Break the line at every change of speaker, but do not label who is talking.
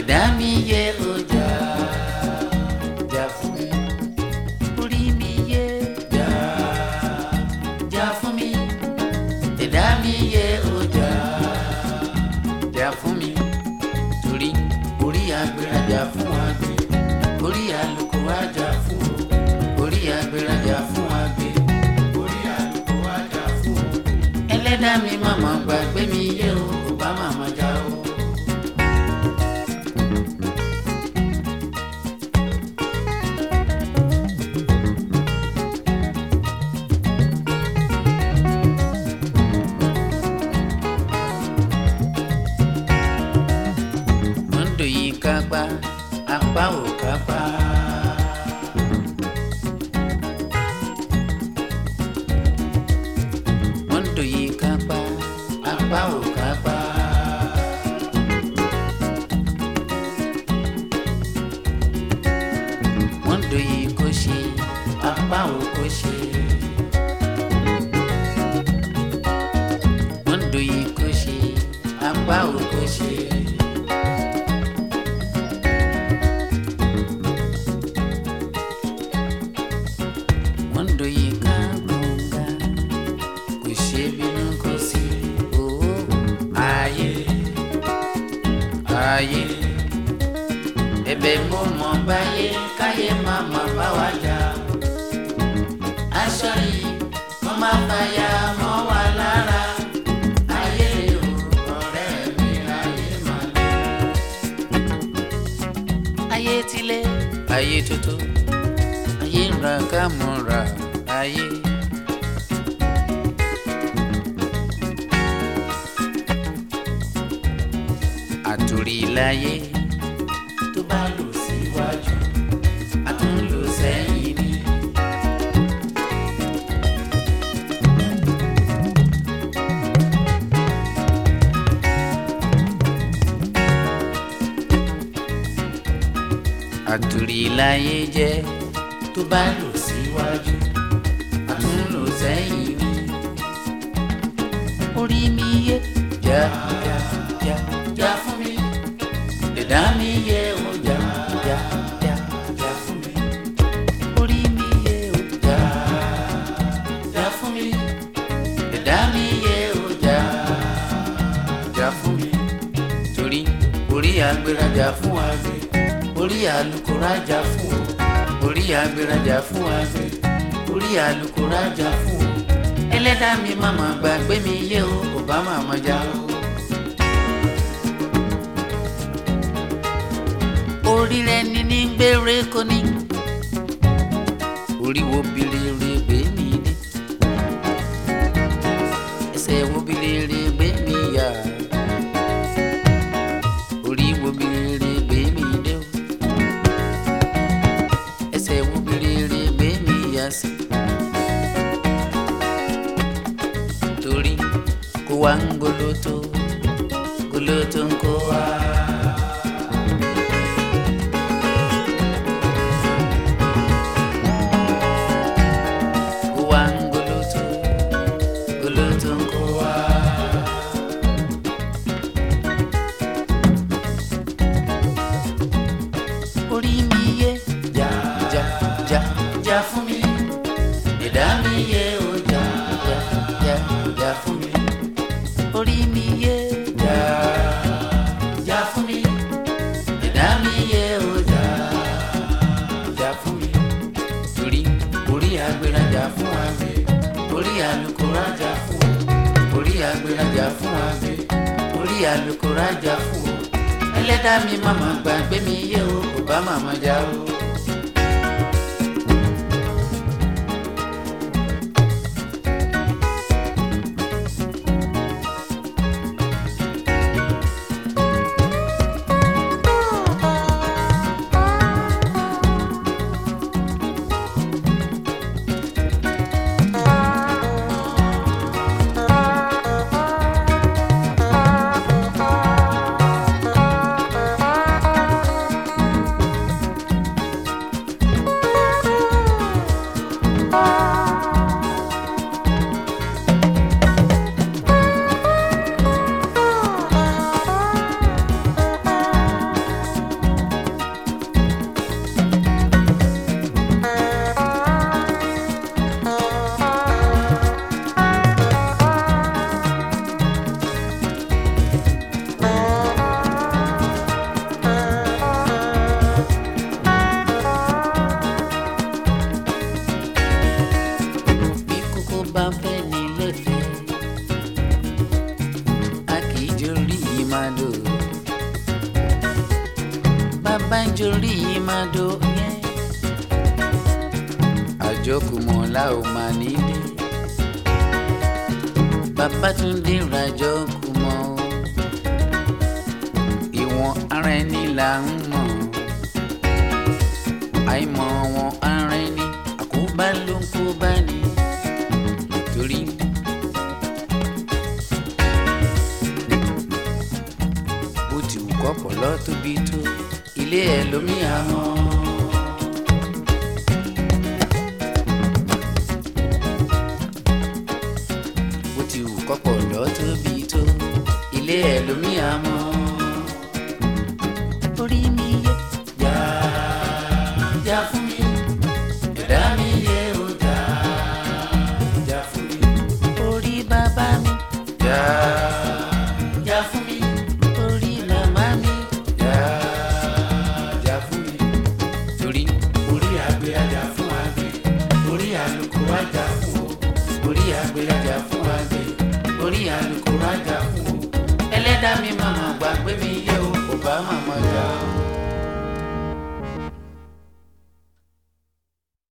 ẹ̀dá mi yẹ ọjà jà fún mi orí mi yẹ jà fún mi ẹ̀dá mi yẹ ọjà jà fún mi torí orí agbérajà fún àgbẹ̀ orí àlùkò àjà fún o orí agbérajà fún àgbẹ̀ orí àlùkò àjà fún o ẹlẹ́dàá mi màmá gbàgbé mi yẹ o kò bá màmá jà o. Kápá apá ò kápá. Mondo yìí kápá apá ò kápá. Mondo yìí kò ṣe apá ò kò ṣe. Mondo yìí kò ṣe apá ò kò ṣe. Mondo yìí ká gbọ̀ngà kò ṣe bínú kò sí owó ayé ayé ẹ̀bẹ̀ mo mọ̀ báyé káyé má má bá wa jà aṣọ yìí mo má fàyà mọ́ wa lára ayé o ọ̀rẹ́ mi ayé má lé ayé tilé ayé tuntun. Ayé ń ra ká mọ́ra ayé. Àtòrí láyé tó bá lò síwájú a tún lò sẹ́yìn ni. Àtòrí láyé jẹ́ tó bá lò síwájú a tún lò sẹ́yìn ni. Orí mi yé jà jà jà jà fún mi ẹ̀dá mi yé o jà jà jà jà fún mi. Orí mi yé o jà jà fún mi ẹ̀dá mi yé o jà jà fún mi torí orí agbérajà fún àgbẹ̀ orí àlùkò rájà fún o orí agbérajà fún àgbẹ̀ orí àlùkò rájà fún o ẹlẹ́dàá mi màmá gbàgbé mi yé o kò bá màmá jà o. Orí rẹ ní ní gbére kò ní orí wo bilere gbé mi dé ẹsẹ̀ wo bilere gbé mi yá orí wo bilere gbé mi dé o ẹsẹ̀ wo bilere gbé mi yá sí torí kó wá ń goloto goloto ń kó wá. Orí mi yé jà jà jà jà fún mi ẹ̀dá mi yé o jà jà jà jà fún mi. Orí mi yé jà jà fún mi ẹ̀dá mi yé o jà jà fún mi torí orí agbérajà fún àgbẹ̀ orí àlùkò rájà fún o orí agbérajà fún àgbẹ̀ orí àlùkò rájà fún o ẹlẹ́dàá mi màmá gbàgbé mi yé o kò bá màmá jà o. màdò bàbá ń jorí màdò yẹn àjọkùmọ̀lá ò mà nílé Babátúndé ràjọkùmọ̀ ìwọ̀n ara ẹni là ń mọ̀ àìmọ̀ wọn ara ẹni àkóbá ló ń kóbá ni nítorí bó ti wù kọ́pọ̀lọ́ tóbi tó ilé ẹ̀ lómi àmọ́. Bó ti wù kọ́pọ̀lọ́ tóbi tó ilé ẹ̀ lómi àmọ́. Orí mi yẹ jà jà fún mi ẹ̀dá mi yẹ ó jà jà fún mi. Orí bàbá mi jà jà fún mi. Orí màmá mi jà jà fún mi. Torí orí àgbẹ̀ ajá fún àgbẹ̀ orí àlùkò ajá fún o. Orí àgbẹ̀ ajá fún àgbẹ̀ orí àlùkò ajá fún o. Ẹlẹ́dàá mi màmá gbàgbé mi yẹ o kò bá màmá jà.